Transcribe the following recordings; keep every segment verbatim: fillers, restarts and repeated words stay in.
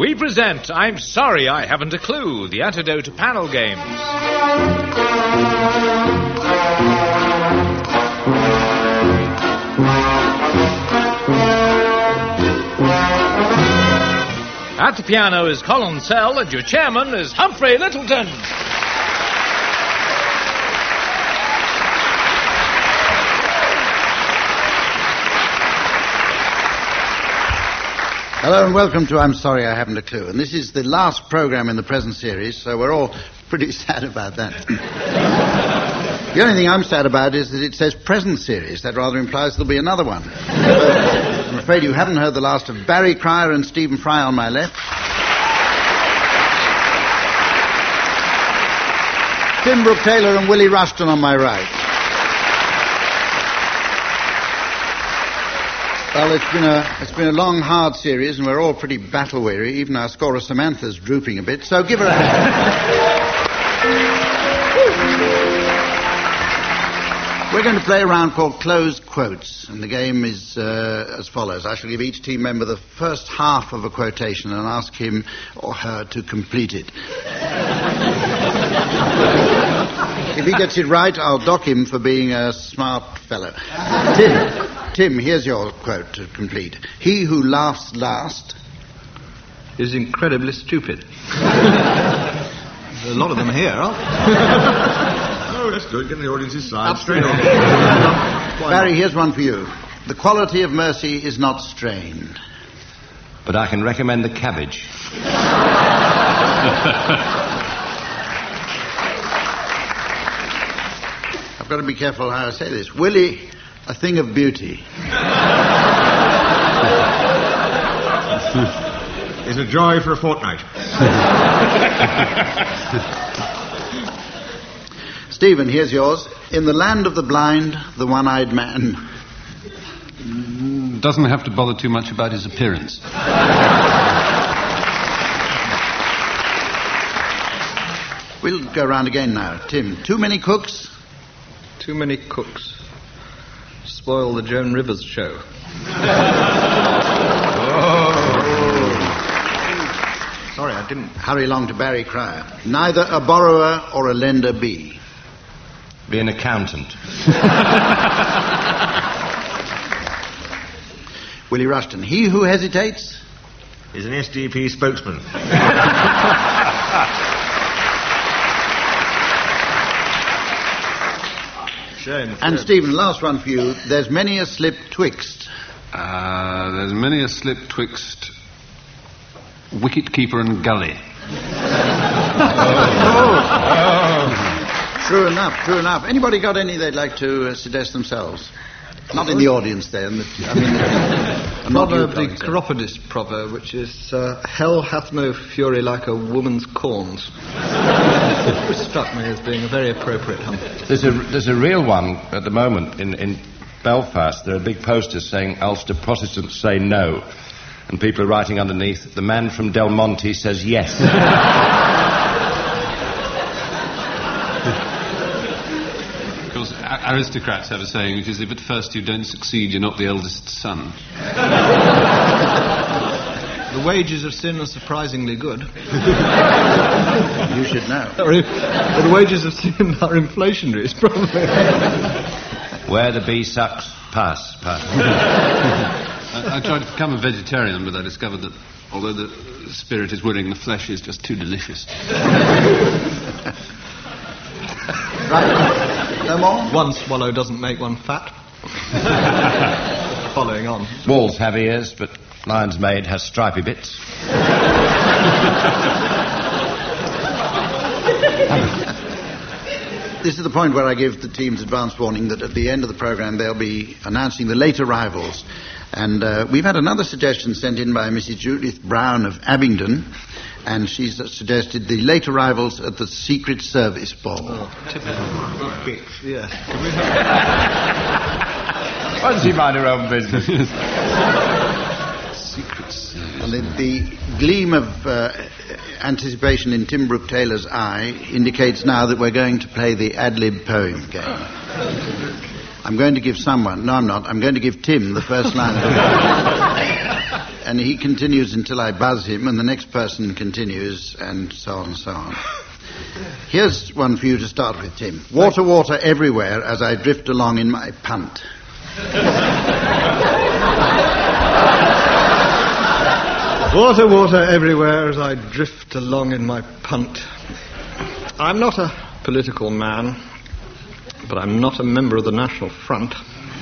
We present I'm Sorry I Haven't a Clue, the antidote to panel games. At the piano is Colin Sell, and your chairman is Humphrey Littleton. Hello and welcome to I'm Sorry I Haven't a Clue. And this is the last programme in the present series, so we're all pretty sad about that. The only thing I'm sad about is that it says present series. That rather implies there'll be another one. So, I'm afraid you haven't heard the last of Barry Cryer and Stephen Fry on my left. Tim Brooke Taylor and Willie Rushton on my right. Well, it's been a it's been a long, hard series, and we're all pretty battle-weary. Even our scorer Samantha's drooping a bit, so give her a hand. We're going to play a round called Closed Quotes, and the game is uh, as follows. I shall give each team member the first half of a quotation and ask him or her to complete it. If he gets it right, I'll dock him for being a smart fellow. Tim. Tim, here's your quote to complete. He who laughs last is incredibly stupid. There's a lot of them here, aren't there? Oh, that's good. Get the audience's side straight on. Barry, here's one for you. The quality of mercy is not strained. But I can recommend the cabbage. I've got to be careful how I say this. Willie... a thing of beauty. Is a joy for a fortnight. Stephen, here's yours. In the land of the blind, the one-eyed man... doesn't have to bother too much about his appearance. We'll go round again now. Tim, too many cooks? Too many cooks. Spoil the Joan Rivers show. Oh. Sorry, I didn't hurry along to Barry Cryer. Neither a borrower or a lender be. Be an accountant. Willie Rushton. He who hesitates is an S D P spokesman. Shame. And Stephen, last one for you. There's many a slip twixt. Uh, there's many a slip twixt wicket-keeper and gully. oh. Oh. True enough, true enough. Anybody got any they'd like to uh, suggest themselves? Not in the audience there. In the, I mean, the, proverb, the Chiropodist proverb, which is, uh, hell hath no fury like a woman's corns. Which struck me as being a very appropriate one. There's a, there's a real one at the moment in, in Belfast. There are big posters saying Ulster Protestants say no. And people are writing underneath, the man from Del Monte says yes. Aristocrats have a saying, which is, if at first you don't succeed, you're not the eldest son. The wages of sin are surprisingly good. You should know. Sorry, but the wages of sin are inflationary, it's probably... Where the bee sucks, pass, pass. I, I tried to become a vegetarian, but I discovered that although the spirit is willing, the flesh is just too delicious. Right. No more? One swallow doesn't make one fat. Following on. Wolves have ears, but lion's maid has stripy bits. This is the point where I give the teams advance warning that at the end of the programme they'll be announcing the late arrivals. And uh, we've had another suggestion sent in by Missus Judith Brown of Abingdon, and she's suggested the late arrivals at the Secret Service Ball. Oh, typical bitch, yes. Why does she mind her own business? Secret Service. And the, the gleam of uh, anticipation in Tim Brooke Taylor's eye indicates now that we're going to play the ad-lib poem game. I'm going to give someone... No, I'm not. I'm going to give Tim the first line. uh, and he continues until I buzz him, and the next person continues, and so on and so on. Here's one for you to start with, Tim. Water, water everywhere as I drift along in my punt. Water, water everywhere as I drift along in my punt. I'm not a political man, but I'm not a member of the National Front.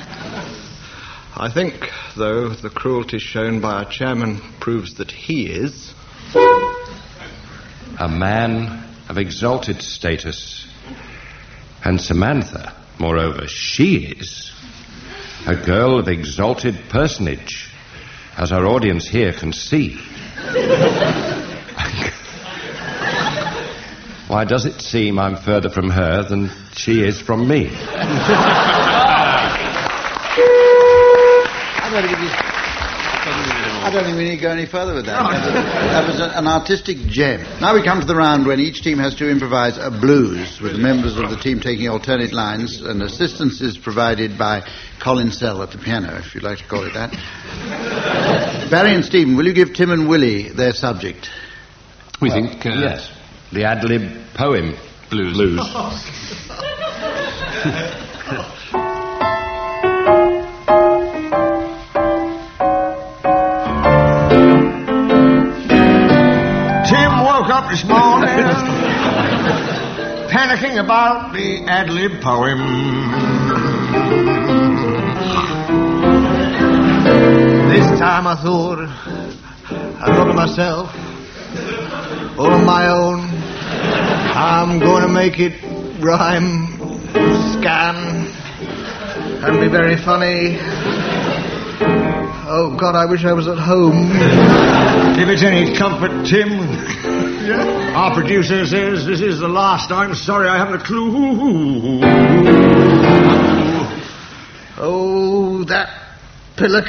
I think, though, the cruelty shown by our chairman proves that he is a man of exalted status. And Samantha, moreover, she is a girl of exalted personage, as our audience here can see. Why does it seem I'm further from her than she is from me? I don't think, I don't think we need to go any further with that. That was, that was a, an artistic gem. Now we come to the round when each team has to improvise a blues, with the members of the team taking alternate lines, and assistance is provided by Colin Sell at the piano, if you'd like to call it that. Barry and Stephen, will you give Tim and Willie their subject? We Well, think... Uh, yes. The ad-lib poem. Blues. Blues. Tim woke up this morning panicking about the ad-lib poem. This time I thought, I thought to myself, all on my own, I'm going to make it rhyme, scan, and be very funny. Oh, God, I wish I was at home. If it's any comfort, Tim, our producer says this is the last. I'm sorry, I haven't a clue. Oh, that pillock.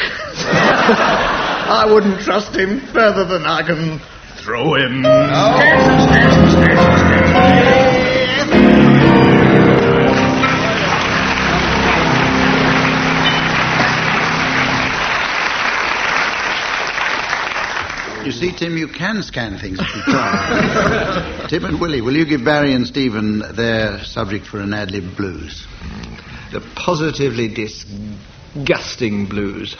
I wouldn't trust him further than I can throw him. You see, Tim, you can scan things if you try. Tim and Willie, will you give Barry and Stephen their subject for an ad-lib blues? The positively disgusting blues.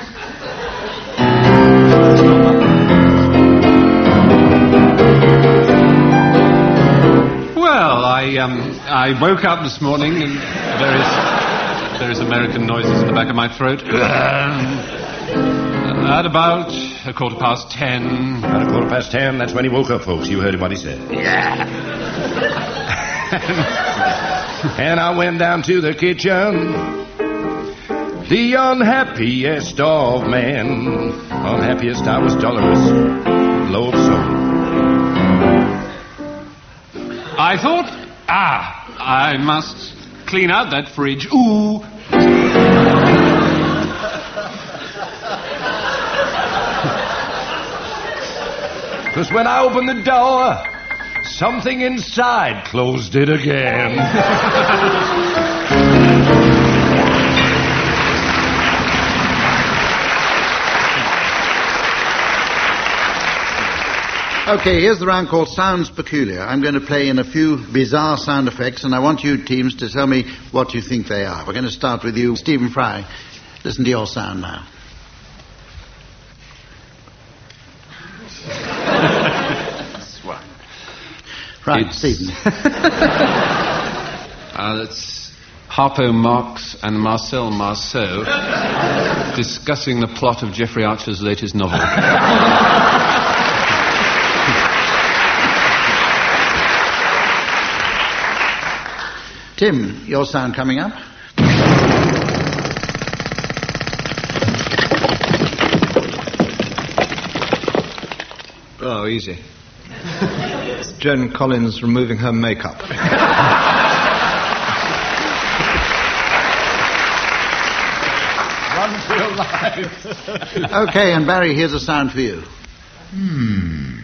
Well, I um, I woke up this morning and various various American noises in the back of my throat. At about a quarter past ten. About a quarter past ten, that's when he woke up, folks. You heard him what he said. Yeah. And I went down to the kitchen. The unhappiest of men. Unhappiest I was dolorous. Low of soul. I thought, ah, I must clean out that fridge. Ooh. Because when I opened the door, something inside closed it again. Okay, here's the round called Sounds Peculiar. I'm going to play in a few bizarre sound effects, and I want you teams to tell me what you think they are. We're going to start with you, Stephen Fry. Listen to your sound now. Right, It's- Stephen. Uh, that's Harpo Marx and Marcel Marceau discussing the plot of Jeffrey Archer's latest novel. Tim, your sound coming up. Oh, easy. It's Joan Collins removing her makeup. Run for your life. Okay, and Barry, here's a sound for you. Hmm.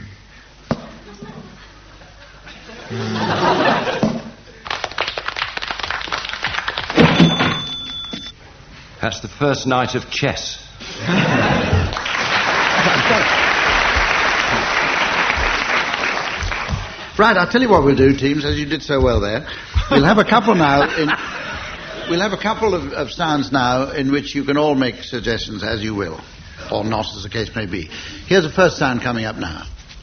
That's the first night of chess. Right, I'll tell you what we'll do, teams, as you did so well there. We'll have a couple now in... We'll have a couple of, of sounds now in which you can all make suggestions as you will, or not, as the case may be. Here's the first sound coming up now.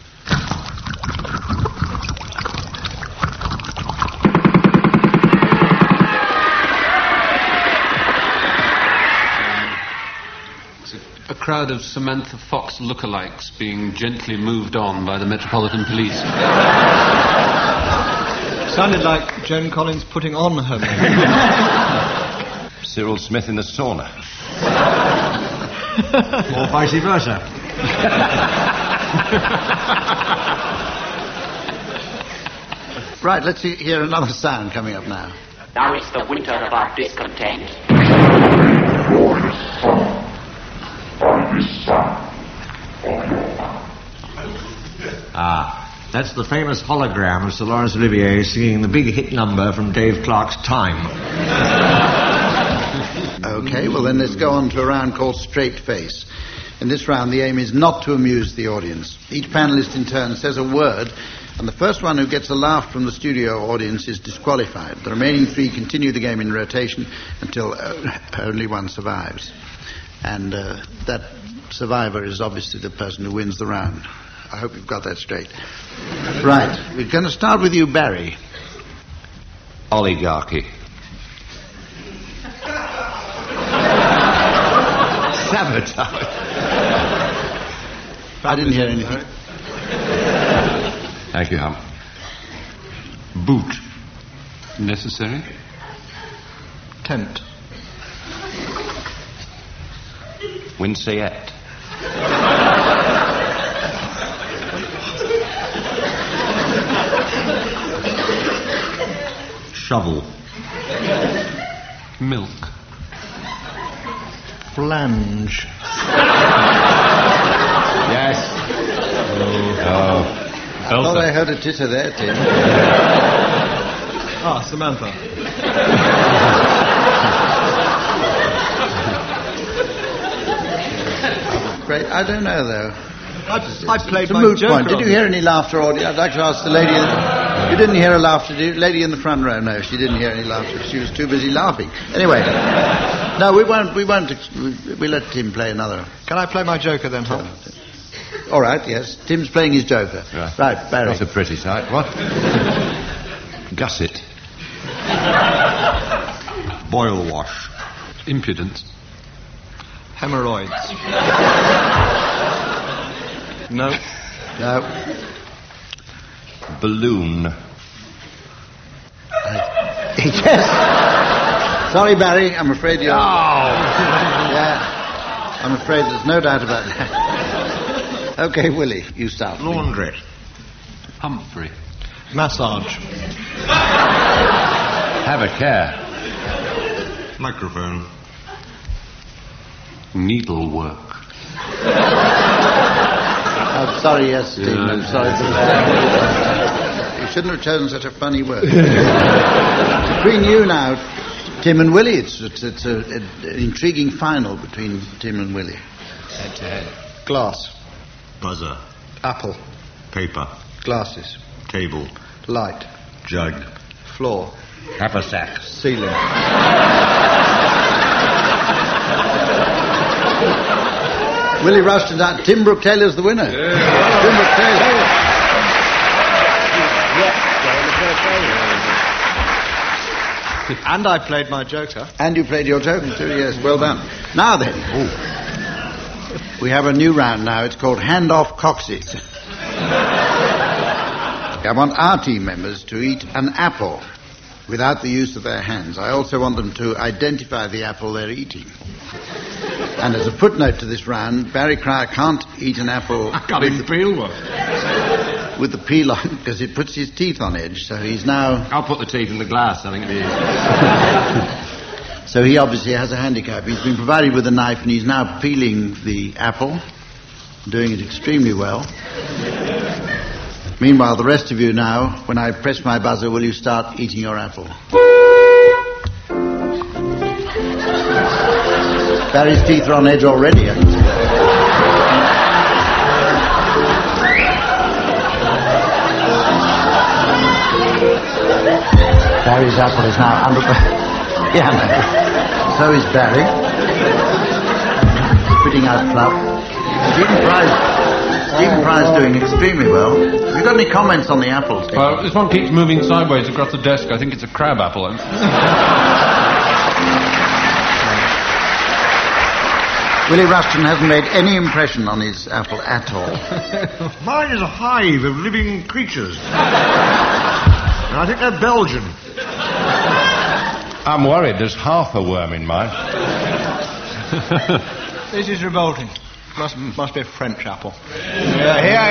A crowd of Samantha Fox lookalikes being gently moved on by the Metropolitan Police. Sounded like Joan Collins putting on her makeup. Cyril Smith in the sauna. Or vice versa. Right, let's see, hear another sound coming up now. Now it's the winter of our discontent. Ah, that's the famous hologram of Sir Laurence Olivier singing the big hit number from Dave Clark's Time. Okay, well then let's go on to a round called Straight Face. In this round, the aim is not to amuse the audience. Each panelist in turn says a word, and the first one who gets a laugh from the studio audience is disqualified. The remaining three continue the game in rotation until uh, only one survives. And uh, that survivor is obviously the person who wins the round. I hope you've got that straight. Right, we're going to start with you, Barry. Oligarchy. Sabotage. I didn't hear anything. Thank you, Hump. Boot. Necessary? Tent. Winsayette. Shovel. Milk. Flange. Yes. Oh. I thought I heard a titter there, Tim. Ah, Samantha. Great. I don't know, though. I, I played It's a my moot Joker point. Did on you it. hear any laughter, or I'd like to ask the lady... In, you didn't hear a laughter, did you? Lady in the front row, no, she didn't hear any laughter. She was too busy laughing. Anyway, no, we won't, we won't, we, we let Tim play another. Can I play my Joker then, Hal? All right, yes. Tim's playing his Joker. Right, right Barry. Not a pretty sight. What? Gusset. Boil wash. Impudence. Hemorrhoids. No. No. Balloon. Yes. Sorry, Barry, I'm afraid you're... Oh. Yeah. I'm afraid there's no doubt about that. Okay, Willie, you start. Laundry. Humphrey. Massage. Have a care. Microphone. Needlework. I'm sorry, yes, Steve. Yeah. I'm sorry for that. You shouldn't have chosen such a funny word. Between you now, Tim and Willie, it's, it's, it's a, a, an intriguing final between Tim and Willie. Head to head. Glass. Buzzer. Apple. Paper. Glasses. Table. Light. Jug. Floor. Haversack. Ceiling. Willie Rushton out. Tim Brooke Taylor's the winner. Yeah. Tim Brooke Taylor. And I played my Joker. And you played your Joker too, yes. Well done. Now then, ooh, we have a new round now. It's called Hand Off Coxes. I want our team members to eat an apple without the use of their hands. I also want them to identify the apple they're eating. And as a footnote to this round, Barry Cryer can't eat an apple I can't even peel one. with the peel on because it puts his teeth on edge. So he's now... I'll put the teeth in the glass. I think it'll be easy. So he obviously has a handicap. He's been provided with a knife and he's now peeling the apple, doing it extremely well. Meanwhile, the rest of you now, when I press my buzzer, will you start eating your apple? Barry's teeth are on edge already. I can see that. Barry's apple is now under the piano. So is Barry. Spitting out fluff. Stephen Fry's, Stephen Fry's doing extremely well. Have you got any comments on the apples? Well, this one keeps moving sideways across the desk. I think it's a crab apple. Willie Rushton hasn't made any impression on his apple at all. Mine is a hive of living creatures. And I think they're Belgian. I'm worried there's half a worm in mine. This is revolting. Must, must be a French apple. Yeah, here,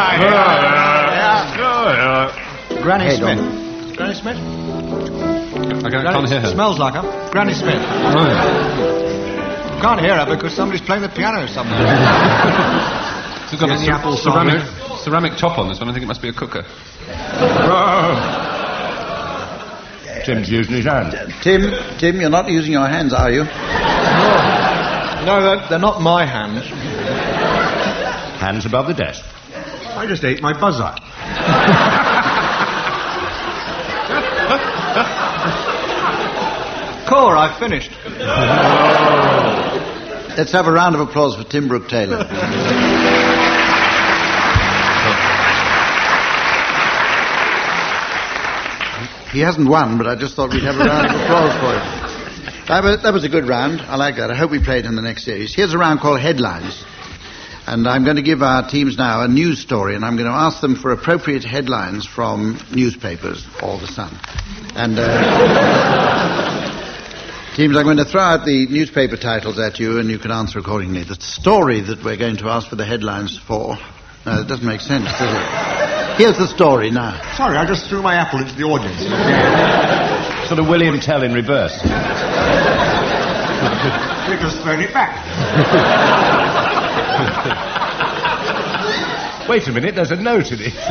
here, here. Granny Head Smith. on. Granny Smith? I can't, can't hear her. Smells like her. Granny Smith. Can't hear her because somebody's playing the piano somewhere. It's got a the apple ceramic, ceramic top on this one. I think it must be a cooker. Tim's using his hand. Tim, Tim, you're not using your hands, are you? No, they're, they're not my hands. Hands above the desk. I just ate my buzzer. Core, I've finished. Let's have a round of applause for Tim Brooke Taylor. He hasn't won, but I just thought we'd have a round of applause for him. That was, that was a good round. I like that. I hope we play it in the next series. Here's a round called Headlines. And I'm going to give our teams now a news story, and I'm going to ask them for appropriate headlines from newspapers or The Sun. And, uh, teams, I'm going to throw out the newspaper titles at you, and you can answer accordingly. The story that we're going to ask for the headlines for... No, it doesn't make sense, does it? Here's the story now. Sorry, I just threw my apple into the audience. Sort of William Tell in reverse. You just thrown it back. Wait a minute, there's a note in it.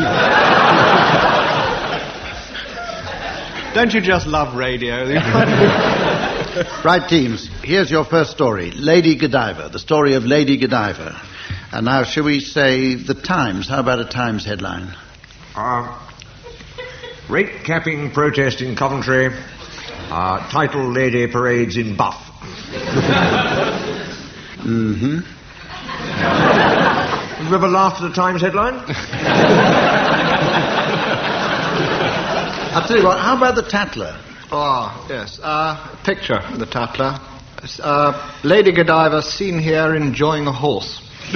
Don't you just love radio? Right, teams, here's your first story. Lady Godiva, the story of Lady Godiva. And now, shall we say the Times? How about a Times headline? Uh, rate capping protest in Coventry. Uh, title lady parades in buff. Mm-hmm. Have you ever laughed at a Times headline? I'll tell you what, how about the Tatler? Oh, yes. Uh, picture of the Tatler. Uh, Lady Godiva seen here enjoying a horse.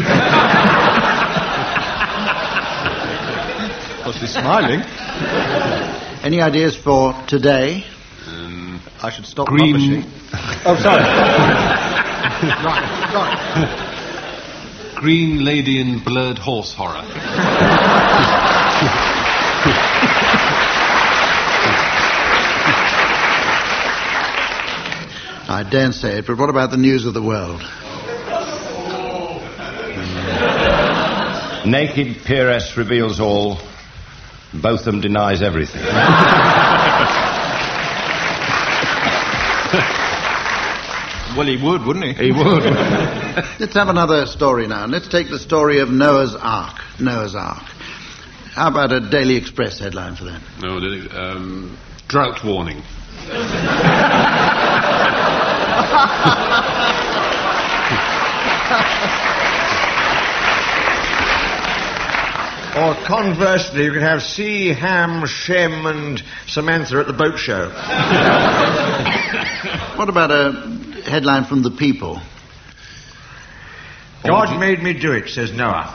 Must be smiling. Any ideas for today? Um, I should stop green... publishing. Oh, sorry. right, right. Green lady in blurred horse horror. I daren't say it, but what about the news of the world? Naked peeress reveals all. Botham denies everything. Well, he would, wouldn't he? He would. Let's have another story now. Let's take the story of Noah's Ark. Noah's Ark. How about a Daily Express headline for that? No, um, drought warning. Or conversely, you can have C, Ham, Shem and Samantha at the boat show. What about a headline from The People? God made me do it, says Noah.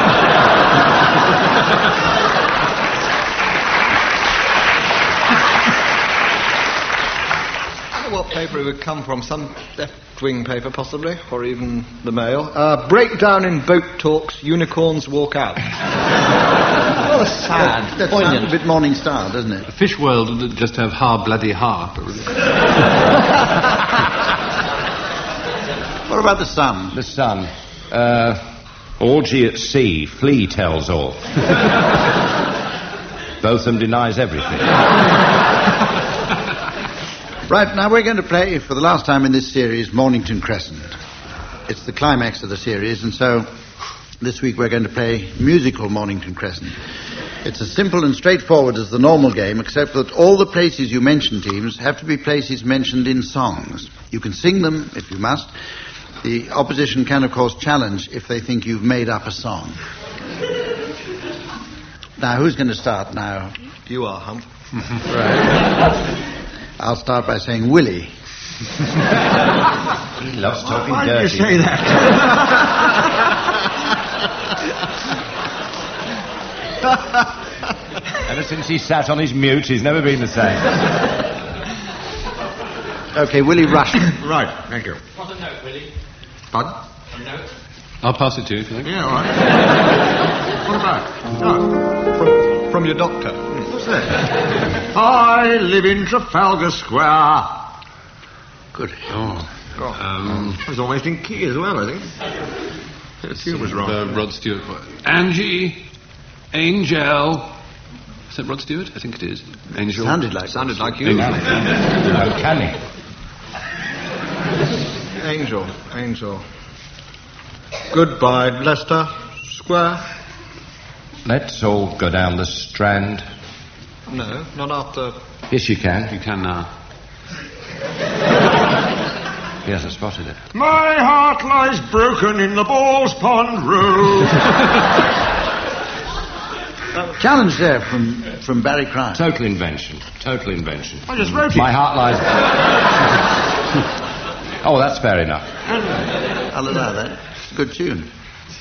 I don't know what paper it would come from. Some left-wing paper, possibly, or even the Mail. Uh, breakdown in boat talks, unicorns walk out. Well, sad. That sounds a bit Morning Star, doesn't it? The fish world would just have ha bloody ha. What about The Sun? The Sun. Uh, orgy at sea, flea tells all. Botham denies everything. Right, now we're going to play, for the last time in this series, Mornington Crescent. It's the climax of the series, and so this week we're going to play musical Mornington Crescent. It's as simple and straightforward as the normal game, except that all the places you mention, teams, have to be places mentioned in songs. You can sing them if you must. The opposition can, of course, challenge if they think you've made up a song. Now, who's going to start now? You are, Hump. Right. I'll start by saying Willie. He loves talking Why dirty. do you say that? Ever since he sat on his mute, he's never been the same. Okay, Willie Rushton. Right, thank you. Want a note, Willie? Pardon? A note? I'll pass it to you if you like. Yeah, all right. What about? Oh, From, from your doctor. what's that? I live in Trafalgar Square. Good. Oh. Um, I was almost in key as well, I think. The tune was wrong. Uh, Rod Stewart. Angie, Angel. Is that Rod Stewart? I think it is. Angel. Sounded like Sounded like you. Uncanny. Angel, Angel. Goodbye, Leicester Square. Let's all go down the Strand. No, not after. Yes, you can. You can now. He hasn't spotted it. My heart lies broken in the Balls Pond Road. Challenge there from, from Barry Crime. Total invention. Total invention. I just wrote it. My heart lies... Oh, that's fair enough. I'll allow that. It's a good tune.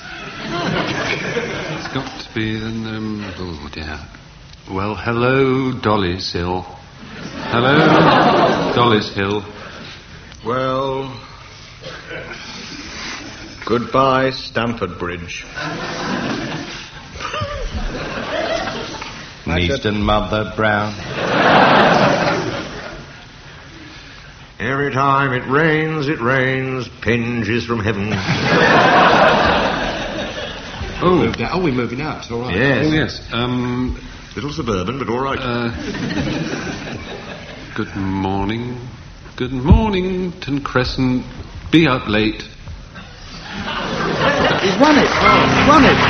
It's got to be then. Um, oh dear. Well, hello, Dolly's Hill. Hello, Dolly's Hill. Well, goodbye, Stamford Bridge. Neaston Mother Brown. Every time it rains, it rains, pinges from heaven. Oh, moved out. Oh, we're moving out. It's all right. Yes. Oh yes. Um. Little suburban, but all right. Uh, good morning. Good mornington Crescent. Be up late. He's won it. He's won it.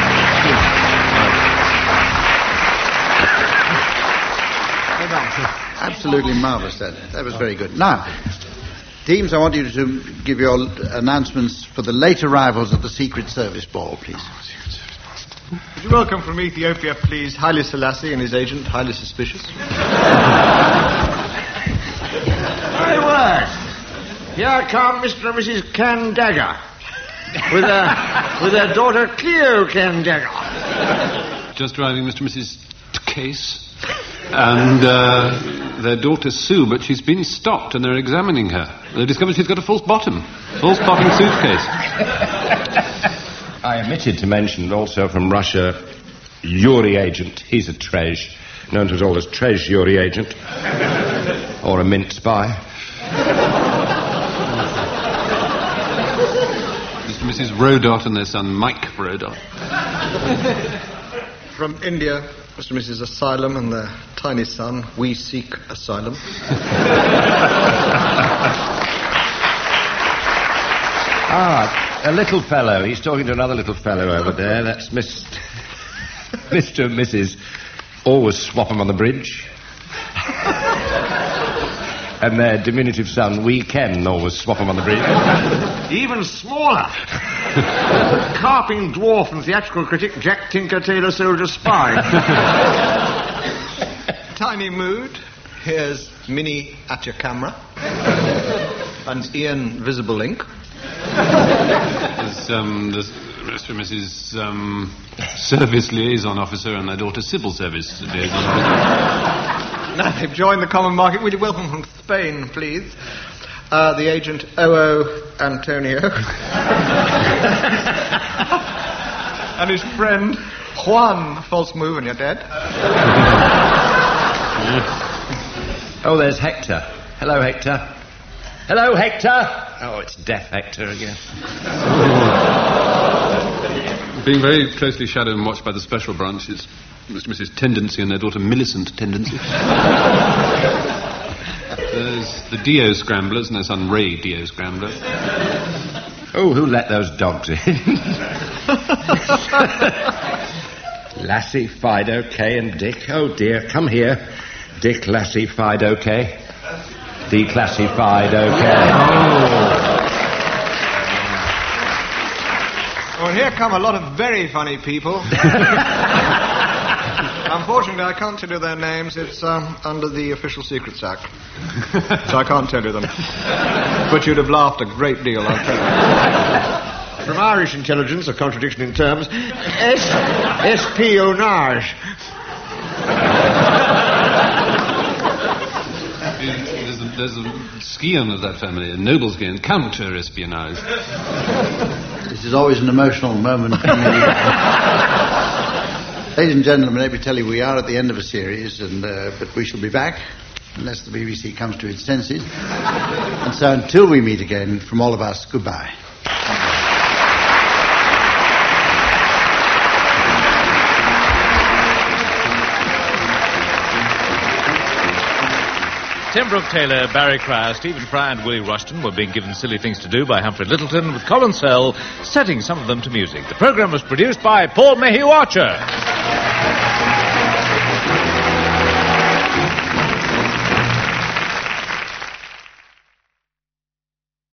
Absolutely marvellous, that. That was very good. Now, teams, I want you to give your announcements for the late arrivals at the Secret Service ball, please. Would you welcome from Ethiopia, please, Haile Selassie and his agent, Highly Suspicious? Very well. Here come Mister and Missus Candagger. With their, with their daughter Cleo Candagger. Just driving Mister and Missus Case. And uh, their daughter Sue, but she's been stopped and they're examining her. They discovered she's got a false bottom. False bottom suitcase. I omitted to mention also from Russia, Yuri Agent. He's a Trej, known to us all as Trej Yuri Agent. Or a mint spy. Mister and Missus Rodot and their son Mike Rodot. From India, Mister and Missus Asylum and their tiny son, We Seek Asylum. Ah, a little fellow. He's talking to another little fellow over there. That's Miss... Mister and Missus Always Swap 'em on the bridge. And their diminutive son, We Can Always Swap 'em on the bridge. Even smaller. Carping dwarf and theatrical critic Jack Tinker Taylor Soldier Spy. Tiny Mood. Here's Minnie at your camera. And Ian Visible Ink. There's um, there's Mister and Missus Um, Service Liaison Officer and their daughter Civil Service Liaison Officer. Now they've joined the common market. Would you welcome from Spain, please? Uh, the agent O O Antonio. And his friend Juan. False move and you're dead. Oh, there's Hector. Hello, Hector. Hello, Hector. Oh, it's deaf Hector again. Being very closely shadowed and watched by the special branch is Mister and Missus Tendency and their daughter Millicent Tendency. There's the Dio Scramblers and their son Ray Dio Scrambler. Oh, who let those dogs in? Lassie, Fido, Kay, and Dick. Oh, dear, come here. Dick, Lassie, Fido, Kay. Declassified, okay. Oh. Well, here come a lot of very funny people. Unfortunately, I can't tell you their names. It's um, under the Official Secrets Act. So I can't tell you them. But you'd have laughed a great deal, I'll tell you. From Irish intelligence, a contradiction in terms, es- espionage. There's a, there's a scion of that family, a noble scion, counter-espionage. This is always an emotional moment for me. Ladies and gentlemen, let me tell you, we are at the end of a series, and uh, but we shall be back, unless the B B C comes to its senses. And so until we meet again, from all of us, goodbye. Tim Brooke-Taylor, Barry Cryer, Stephen Fry and Willie Rushton were being given silly things to do by Humphrey Lyttelton, with Colin Sell setting some of them to music. The programme was produced by Paul Mayhew Archer.